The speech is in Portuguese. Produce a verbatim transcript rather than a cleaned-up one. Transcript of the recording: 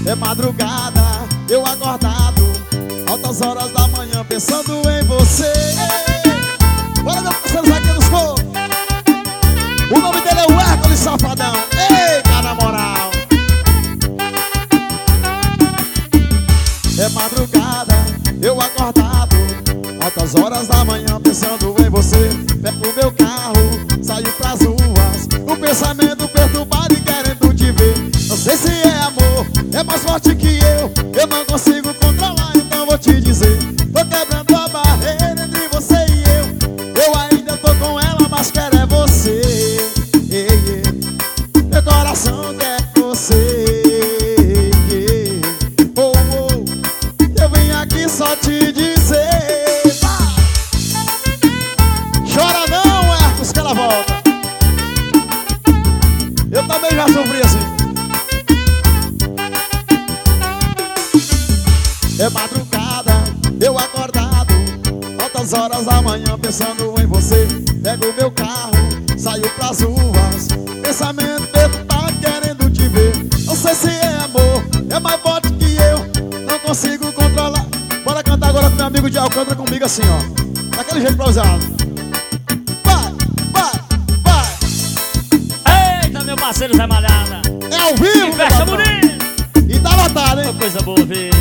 É madrugada, eu acordado, altas horas da manhã pensando em você. Bora, meu parceiro Zaguinho dos Cocos. O nome dele é o Hércules Safadão. Eita, na moral. É madrugada, eu acordado, altas horas da manhã pensando em você. Pego o meu carro, saio pras ruas, o pensamento perturbado e querendo te ver. Não sei se é amor, é mais forte que eu, eu não consigo controlar, então vou te dizer. Tô quebrando a barreira entre você e eu, eu ainda tô com ela, mas quero é você. Yeah, yeah. Meu coração quer você. Yeah. Oh, oh. Eu vim aqui só te dizer. Vai. Chora não, Hércules, que ela volta. Eu também já sofri assim. É madrugada, eu acordado, altas horas da manhã pensando em você. Pego o meu carro, saio pras ruas, pensamento perturbado querendo te ver. Não sei se é amor, é mais forte que eu, não consigo controlar. Bora cantar agora com meu amigo de Alcântara comigo assim, ó, daquele jeito improvisado. Vai, vai, vai. Eita, meu parceiro Zé Malhada. É ao vivo, que festa bonita. E tá lotado, hein? Uma coisa boa ver.